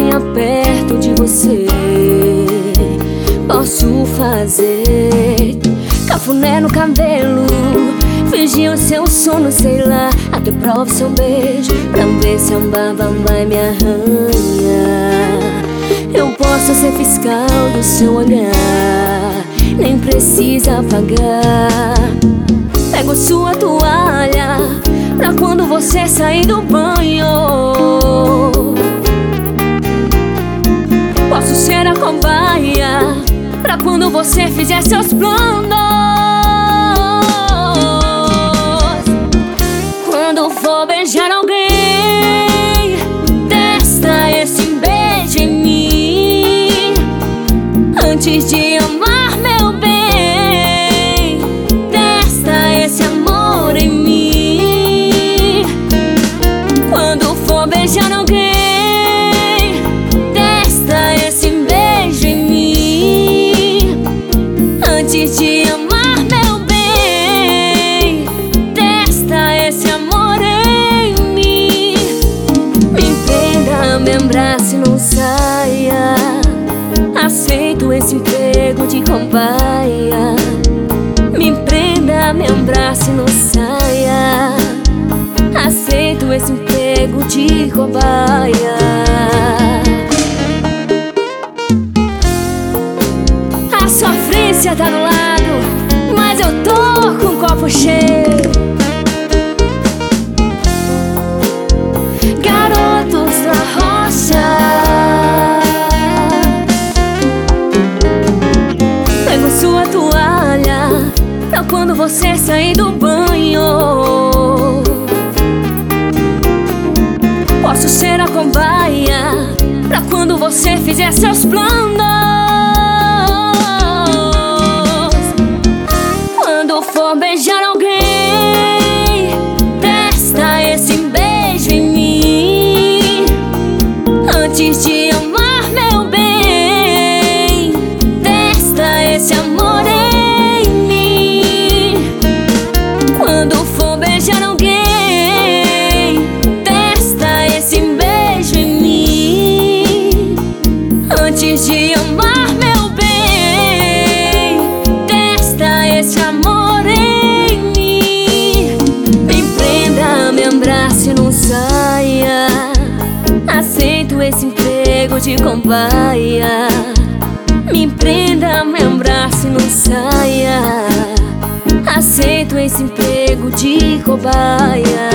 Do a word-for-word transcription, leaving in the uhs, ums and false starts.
mantenha perto de você. Posso fazer cafuné no cabelo, fingir o seu sono, sei lá, até prove seu beijo pra ver se a baba vai me arranhar. Eu posso ser fiscal do seu olhar, nem precisa apagar. Pego sua toalha pra quando você sair do banho. Posso ser a cobaia pra quando você fizer seus planos. Quando for beijar alguém, testa esse beijo em mim. Antes de amar, meu bem, testa esse amor em mim. Quando for beijar alguém, testa esse beijo em mim. Antes de amar, meu bem, testa esse amor em mim. Me prenda, me abrace, não saia. Aceito esse emprego de cobaia. Me prenda, me abrace, não saia. Aceito esse emprego de cobaia. A sofrência tá do lado, mas eu tô com o copo cheio. Garotos da roça, pego sua toalha pra quando você sair do banho. Posso ser a cobaia pra quando você fizer seus planos. Quando for beijar alguém, testa esse beijo em mim. Antes de amar, meu bem, testa esse amor em mim. Quando for beijar alguém, testa esse beijo em mim. Antes de amar, meu bem, testa esse amor em mim. Me prenda, me abrace, não saia. Aceito esse emprego de cobaia. Me prenda, me abrace, não saia. Aceito esse emprego de cobaia.